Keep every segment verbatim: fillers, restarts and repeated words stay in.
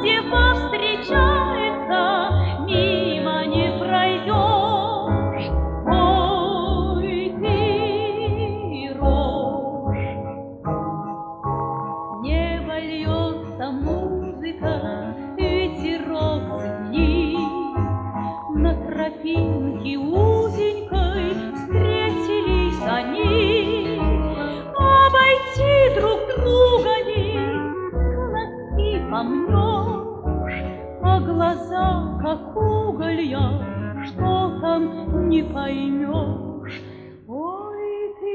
счастье повстречается, мимо не пройдешь. Ой, ты рожь, с неба льется музыка, ветерок звенит, на тропинке узенькой встретились они. Обойти друг друга не носки помнешь, а глаза, как уголья, что там не поймешь. Ой, ты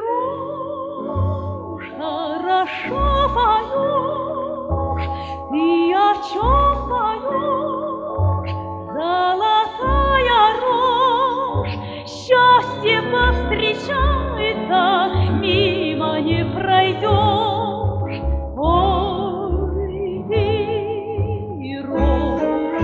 рожь, хорошо поешь, ты о чем поешь? Золотая рожь, счастье повстречается, мимо не пройдешь. Ой, ты рожь.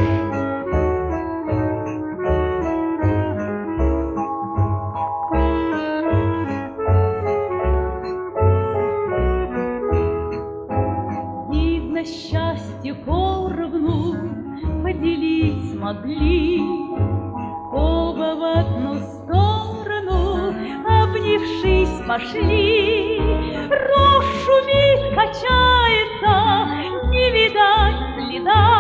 Видно, счастье поровну поделить смогли, оба в одну сторону, обнявшись, пошли. Рожь шумит, качается, не видать следа.